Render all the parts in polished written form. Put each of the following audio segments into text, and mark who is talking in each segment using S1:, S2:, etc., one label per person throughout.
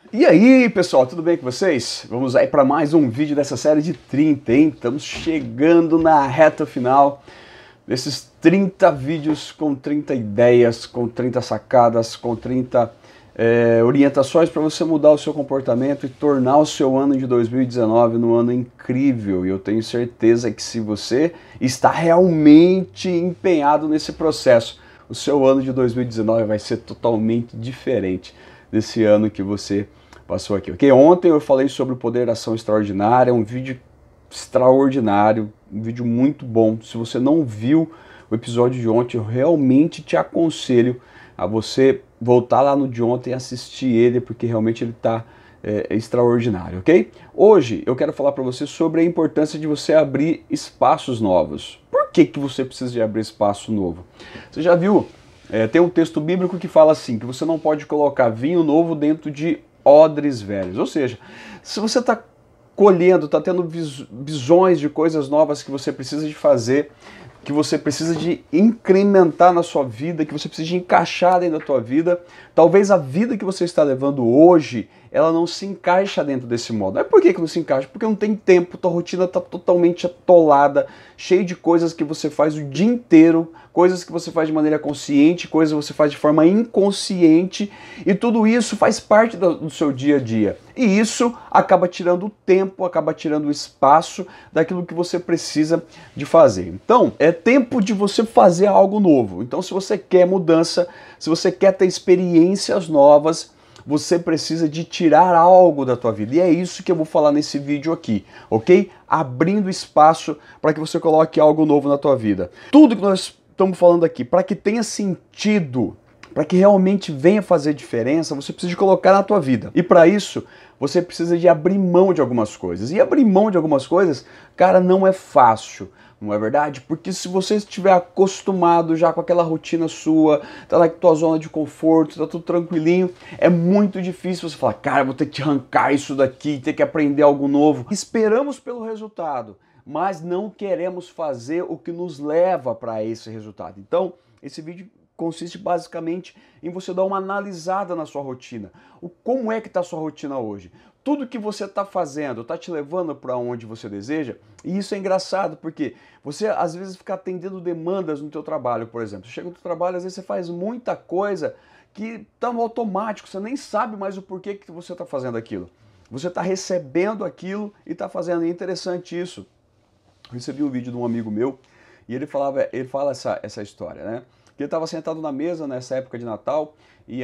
S1: E aí, pessoal, tudo bem com vocês? Vamos aí para mais um vídeo dessa série de 30, hein? Estamos chegando na reta final desses 30 vídeos com 30 ideias, com 30 sacadas, com 30 orientações para você mudar o seu comportamento e tornar o seu ano de 2019 um ano incrível. E eu tenho certeza que se você está realmente empenhado nesse processo, o seu ano de 2019 vai ser totalmente diferente desse ano que você passou aqui, ok? Ontem eu falei sobre o poder da ação extraordinária, um vídeo extraordinário, um vídeo muito bom. Se você não viu o episódio de ontem, eu realmente te aconselho a você voltar lá no de ontem e assistir ele, porque realmente ele está extraordinário, ok? Hoje eu quero falar para você sobre a importância de você abrir espaços novos. Por que você precisa de abrir espaço novo? Você já viu? Tem um texto bíblico que fala assim, que você não pode colocar vinho novo dentro de odres velhos. Ou seja, se você está colhendo, está tendo visões de coisas novas que você precisa de fazer, que você precisa de incrementar na sua vida, que você precisa de encaixar dentro da tua vida, talvez a vida que você está levando hoje, ela não se encaixa dentro desse modo. Mas por que não se encaixa? Porque não tem tempo, tua rotina está totalmente atolada, cheia de coisas que você faz o dia inteiro, coisas que você faz de maneira consciente, coisas que você faz de forma inconsciente, e tudo isso faz parte do seu dia a dia. E isso acaba tirando o tempo, acaba tirando o espaço daquilo que você precisa de fazer. Então, é tempo de você fazer algo novo. Então, se você quer mudança, se você quer ter experiências novas, você precisa de tirar algo da tua vida. E é isso que eu vou falar nesse vídeo aqui, ok? Abrindo espaço para que você coloque algo novo na tua vida. Tudo que nós estamos falando aqui, para que tenha sentido, para que realmente venha fazer diferença, você precisa de colocar na tua vida. E para isso, você precisa de abrir mão de algumas coisas. E abrir mão de algumas coisas, cara, não é fácil. Não é verdade? Porque se você estiver acostumado já com aquela rotina sua, tá na tua zona de conforto, tá tudo tranquilinho, é muito difícil você falar, cara, vou ter que arrancar isso daqui, ter que aprender algo novo. Esperamos pelo resultado, mas não queremos fazer o que nos leva para esse resultado. Então, esse vídeo consiste basicamente em você dar uma analisada na sua rotina. Como é que está a sua rotina hoje? Tudo que você está fazendo está te levando para onde você deseja? E isso é engraçado, porque você às vezes fica atendendo demandas no teu trabalho, por exemplo. Você chega no teu trabalho, às vezes você faz muita coisa que está no automático, você nem sabe mais o porquê que você está fazendo aquilo. Você está recebendo aquilo e está fazendo. E é interessante isso. Eu recebi um vídeo de um amigo meu e ele fala essa história, né? Ele estava sentado na mesa nessa época de Natal e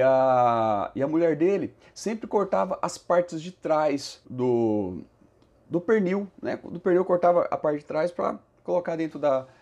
S1: a mulher dele sempre cortava as partes de trás do pernil, né? Do pernil cortava a parte de trás para colocar dentro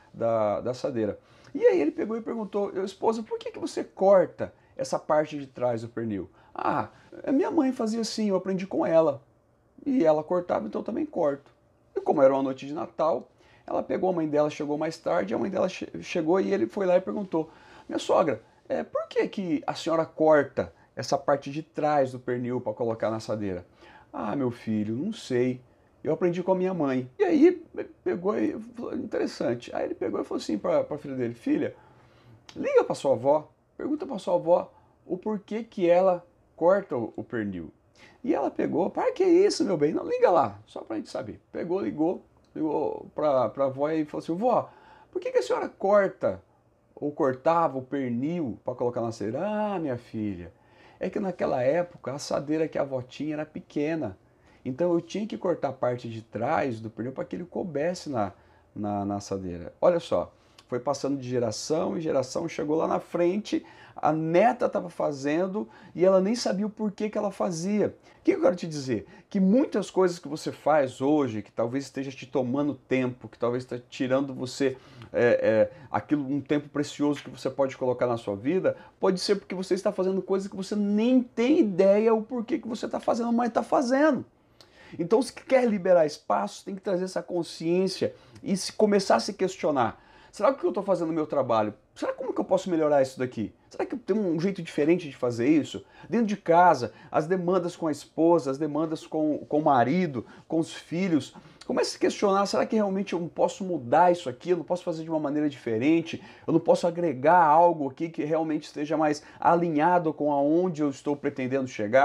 S1: da assadeira. E aí ele pegou e perguntou, esposa, por que você corta essa parte de trás do pernil? Ah, minha mãe fazia assim, eu aprendi com ela. E ela cortava, então eu também corto. E como era uma noite de Natal, ela pegou a mãe dela, chegou mais tarde, a mãe dela chegou e ele foi lá e perguntou, minha sogra, por que a senhora corta essa parte de trás do pernil para colocar na assadeira? Ah, meu filho, não sei. Eu aprendi com a minha mãe. E aí pegou e falou, interessante. Aí ele pegou e falou assim para a filha dele, filha, liga para sua avó, pergunta para sua avó o porquê que ela corta o pernil. E ela pegou, para que isso, meu bem? Não, liga lá, só para a gente saber. Pegou, ligou para a avó e falou assim, vó, por que a senhora corta ou cortava o pernil para colocar na assadeira? Ah, minha filha, é que naquela época a assadeira que a avó tinha era pequena. Então eu tinha que cortar a parte de trás do pernil para que ele coubesse na assadeira. Olha só, foi passando de geração em geração, chegou lá na frente, a neta estava fazendo e ela nem sabia o porquê que ela fazia. O que eu quero te dizer? Que muitas coisas que você faz hoje, que talvez esteja te tomando tempo, que talvez esteja tirando você aquilo, um tempo precioso que você pode colocar na sua vida, pode ser porque você está fazendo coisas que você nem tem ideia o porquê que você está fazendo, mas está fazendo. Então, se quer liberar espaço, tem que trazer essa consciência e começar a se questionar. Será que eu estou fazendo o meu trabalho? Será como que eu posso melhorar isso daqui? Será que eu tenho um jeito diferente de fazer isso? Dentro de casa, as demandas com a esposa, as demandas com o marido, com os filhos. Comece a se questionar, será que realmente eu não posso mudar isso aqui? Eu não posso fazer de uma maneira diferente? Eu não posso agregar algo aqui que realmente esteja mais alinhado com aonde eu estou pretendendo chegar?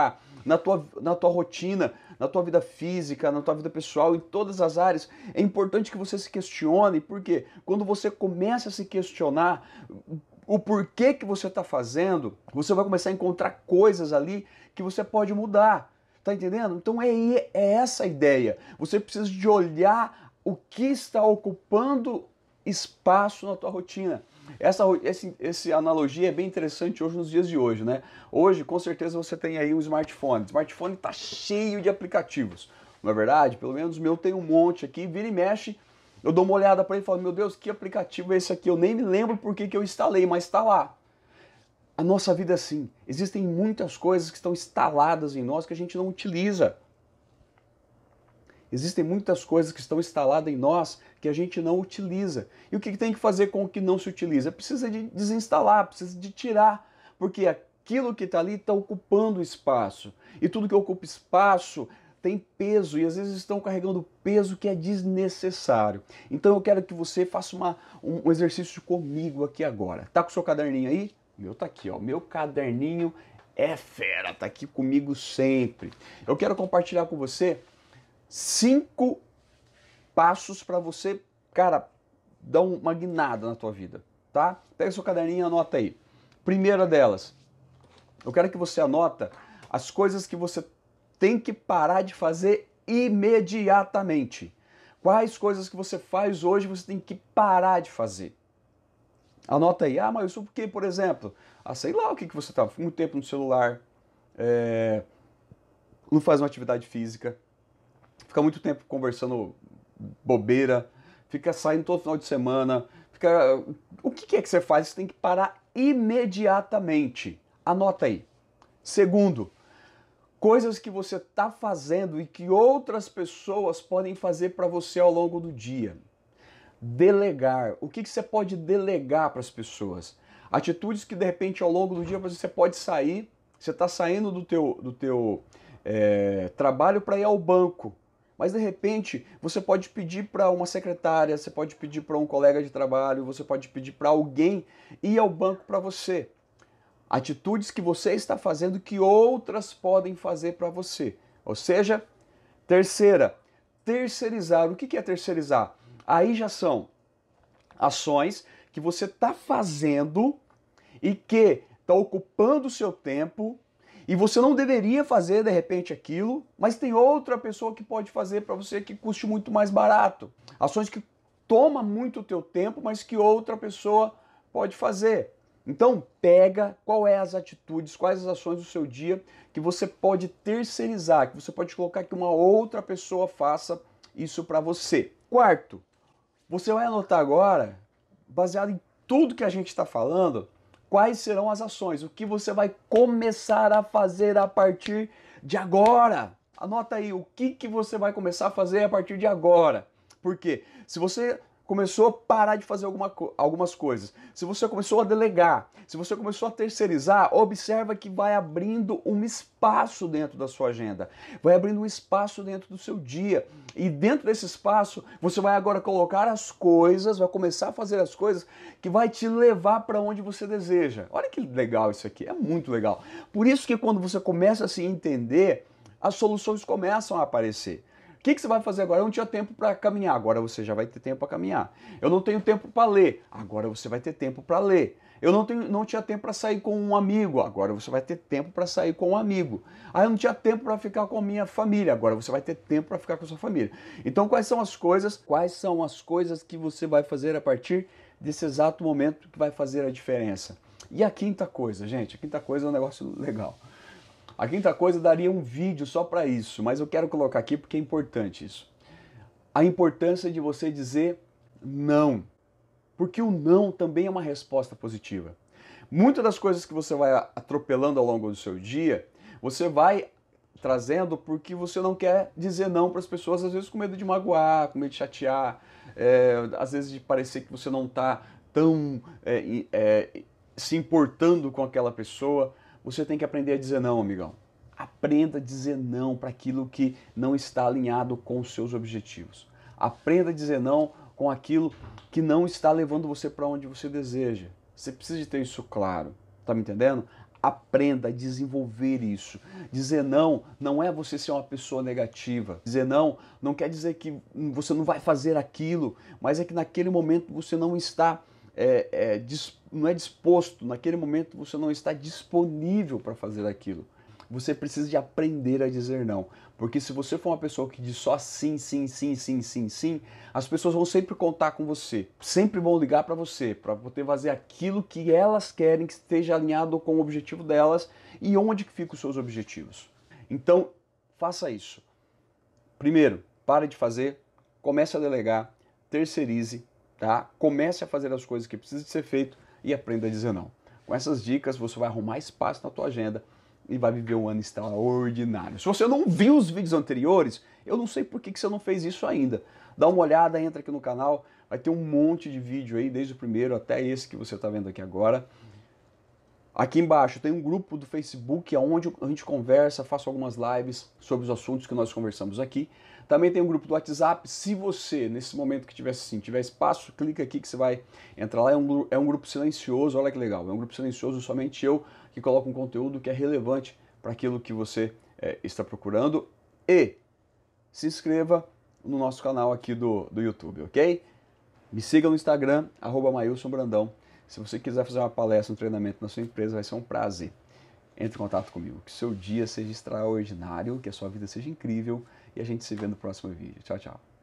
S1: na tua rotina, na tua vida física, na tua vida pessoal, em todas as áreas. É importante que você se questione, porque quando você começa a se questionar o porquê que você está fazendo, você vai começar a encontrar coisas ali que você pode mudar. Tá entendendo? Então é essa a ideia. Você precisa de olhar o que está ocupando espaço na tua rotina. Essa analogia é bem interessante hoje nos dias de hoje, né? Hoje, com certeza, você tem aí um smartphone. O smartphone está cheio de aplicativos. Não é verdade? Pelo menos o meu tem um monte aqui, vira e mexe. Eu dou uma olhada para ele e falo, meu Deus, que aplicativo é esse aqui? Eu nem me lembro por que eu instalei, mas está lá. A nossa vida é assim. Existem muitas coisas que estão instaladas em nós que a gente não utiliza. Existem muitas coisas que estão instaladas em nós que a gente não utiliza. E o que tem que fazer com o que não se utiliza? Precisa de desinstalar, precisa de tirar, porque aquilo que está ali está ocupando espaço. E tudo que ocupa espaço tem peso, e às vezes estão carregando peso que é desnecessário. Então eu quero que você faça um exercício comigo aqui agora. Tá com o seu caderninho aí? O meu tá aqui, ó. Meu caderninho é fera, tá aqui comigo sempre. Eu quero compartilhar com você 5 passos para você, cara, dar uma guinada na tua vida, tá? Pega seu caderninho e anota aí. Primeira delas, eu quero que você anota as coisas que você tem que parar de fazer imediatamente. Quais coisas que você faz hoje você tem que parar de fazer? Anota aí. Ah, mas isso porque, por exemplo, sei lá o que você tá muito tempo no celular, não faz uma atividade física, fica muito tempo conversando bobeira, fica saindo todo final de semana, o que é que você faz? Você tem que parar imediatamente. Anota aí. Segundo, coisas que você está fazendo e que outras pessoas podem fazer para você ao longo do dia. Delegar. O que você pode delegar para as pessoas? Atitudes que de repente ao longo do dia você pode sair, você está saindo do teu trabalho para ir ao banco. Mas de repente você pode pedir para uma secretária, você pode pedir para um colega de trabalho, você pode pedir para alguém ir ao banco para você. Atitudes que você está fazendo que outras podem fazer para você. Ou seja, terceira, terceirizar. O que é terceirizar? Aí já são ações que você está fazendo e que está ocupando o seu tempo e você não deveria fazer de repente aquilo, mas tem outra pessoa que pode fazer para você que custe muito mais barato. Ações que tomam muito o teu tempo, mas que outra pessoa pode fazer. Então pega quais as atitudes, quais as ações do seu dia que você pode terceirizar, que você pode colocar que uma outra pessoa faça isso para você. Quarto, você vai anotar agora, baseado em tudo que a gente está falando, quais serão as ações, o que você vai começar a fazer a partir de agora. Anota aí o que você vai começar a fazer a partir de agora. Porque se você começou a parar de fazer algumas coisas, se você começou a delegar, se você começou a terceirizar, observa que vai abrindo um espaço dentro da sua agenda, vai abrindo um espaço dentro do seu dia. E dentro desse espaço, você vai agora colocar as coisas, vai começar a fazer as coisas que vai te levar para onde você deseja. Olha que legal isso aqui, é muito legal. Por isso que quando você começa a se entender, as soluções começam a aparecer. O que você vai fazer agora? Eu não tinha tempo para caminhar, agora você já vai ter tempo para caminhar. Eu não tenho tempo para ler, agora você vai ter tempo para ler. Eu não tinha tempo para sair com um amigo, agora você vai ter tempo para sair com um amigo. Ah, eu não tinha tempo para ficar com a minha família, agora você vai ter tempo para ficar com a sua família. Então quais são as coisas que você vai fazer a partir desse exato momento que vai fazer a diferença? E a quinta coisa, gente, a quinta coisa é um negócio legal. A quinta coisa daria um vídeo só para isso, mas eu quero colocar aqui porque é importante isso. A importância de você dizer não. Porque o não também é uma resposta positiva. Muitas das coisas que você vai atropelando ao longo do seu dia, você vai trazendo porque você não quer dizer não para as pessoas, às vezes com medo de magoar, com medo de chatear, às vezes de parecer que você não está tão se importando com aquela pessoa. Você tem que aprender a dizer não, amigão. Aprenda a dizer não para aquilo que não está alinhado com os seus objetivos. Aprenda a dizer não com aquilo que não está levando você para onde você deseja. Você precisa de ter isso claro, tá me entendendo? Aprenda a desenvolver isso. Dizer não não é você ser uma pessoa negativa. Dizer não não quer dizer que você não vai fazer aquilo, mas é que naquele momento você não está não é disposto, naquele momento você não está disponível para fazer aquilo. Você precisa de aprender a dizer não, porque se você for uma pessoa que diz só sim, sim, sim, sim, sim, sim, as pessoas vão sempre contar com você, sempre vão ligar para você, para poder fazer aquilo que elas querem que esteja alinhado com o objetivo delas. E onde que ficam os seus objetivos? Então, faça isso. Primeiro, pare de fazer, comece a delegar, terceirize, tá? Comece a fazer as coisas que precisam de ser feito e aprenda a dizer não. Com essas dicas, você vai arrumar espaço na tua agenda e vai viver um ano extraordinário. Se você não viu os vídeos anteriores, eu não sei por que você não fez isso ainda. Dá uma olhada, entra aqui no canal, vai ter um monte de vídeo aí, desde o primeiro até esse que você está vendo aqui agora. Aqui embaixo tem um grupo do Facebook onde a gente conversa, faço algumas lives sobre os assuntos que nós conversamos aqui. Também tem um grupo do WhatsApp. Se você, nesse momento que tiver assim, tiver espaço, clica aqui que você vai entrar lá. É um grupo silencioso, olha que legal. É um grupo silencioso, somente eu que coloco um conteúdo que é relevante para aquilo que você está procurando. E se inscreva no nosso canal aqui do YouTube, ok? Me siga no Instagram, @mailsonbrandão. Se você quiser fazer uma palestra, um treinamento na sua empresa, vai ser um prazer. Entre em contato comigo. Que o seu dia seja extraordinário, que a sua vida seja incrível e a gente se vê no próximo vídeo. Tchau, tchau.